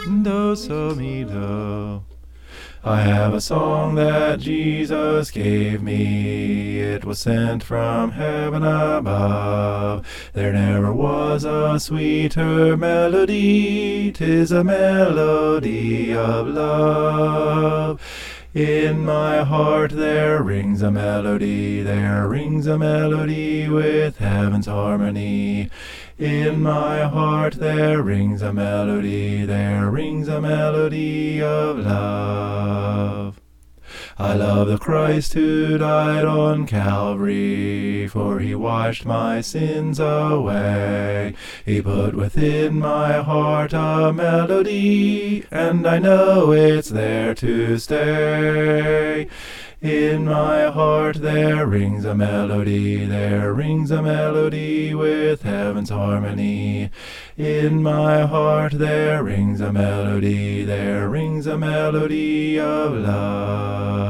Do, so, mi, do. I have a song that Jesus gave me. It was sent from heaven above. There never was a sweeter melody. 'Tis a melody of love. In my heart there rings a melody, there rings a melody with heaven's harmony. In my heart there rings a melody, there rings a melody of love. I love the Christ who died on Calvary, for he washed my sins away. He put within my heart a melody, and I know it's there to stay. In my heart there rings a melody, there rings a melody with heaven's harmony. In my heart there rings a melody, there rings a melody of love.